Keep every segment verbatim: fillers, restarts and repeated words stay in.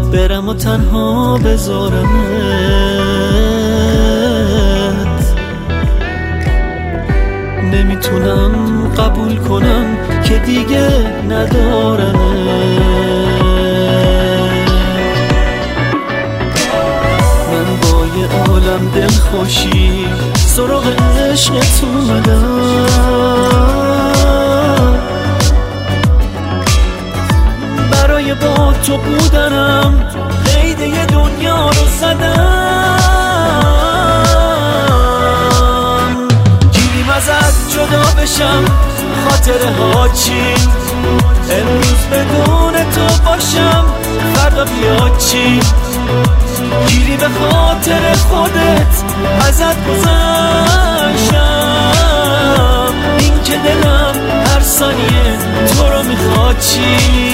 برم و تنها بذارمت. نمیتونم قبول کنم که دیگه ندارمت. من با یه عالم دلخوشی سراغ عشقت اومدم، برای با تو بودنم قید یه دنیا رو زدم. گیریم ازت جدا بشم خاطره ها چی، امروز بدون تو باشم فردا بیاد چی. گیری به خاطر خودت ازت گذشتم، این که دلم هر ثانیه تو رو میخواد چی.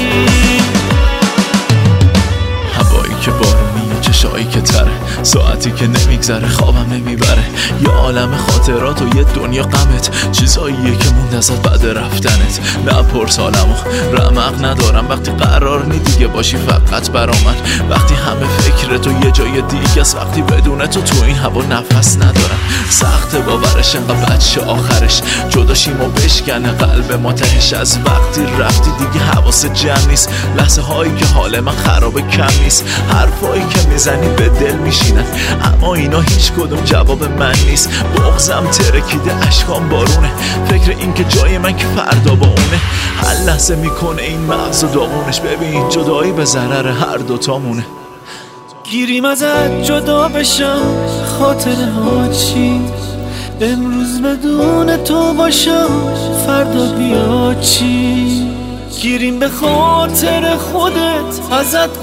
هوایی که بارونی، چشایی که تره، ساعتی که نمیگذره، خوابم نمیبره. یه عالم خاطرات و یه دنیا غمت، چیزاییه که موند ازت بعد رفتنت. نپرس حالمو، رمق ندارم وقتی قرار نی دیگه باشی فقط برامن. وقتی همه فکر تو یه جای دیگه است، وقتی بدون تو تو این هوا نفس ندارم. سخت باورش انقدر بچه آخرش جداشیم و بشکنه قلب ما تهش. از وقتی رفتی دیگه حواست جمع نیست، لحظه هایی که حال من خرابه کم نیست. حرفایی که میزنی به دل میشینن، اما اینا هیچ کدوم جواب من نیست. بغضم ترکیده، اشکام بارونه، فکر این که جای من که فردا با اونه. هر لحظه میکنه این مغز و داغونش، ببین جدایی به ضرر هر دوتامونه. گیریم ازت جدا بشم خاطره ها چی، امروز بدون تو باشم فردا بیاد چی. گیریم به خاطر خودت ازت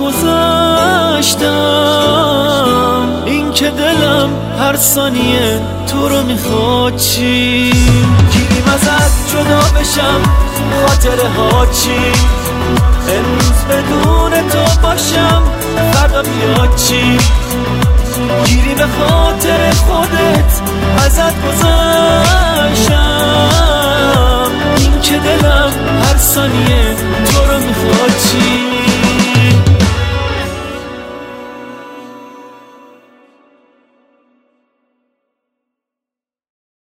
گذشتم، این که دلم هر ثانیه تو رو میخواد چی. گیریم ازت جدا بشم خاطره ها چی، امروز بدون تو باشم فردا بیاد چی. گیری به خاطر خودت ازت گذشتم، این که دلم هر ثانیه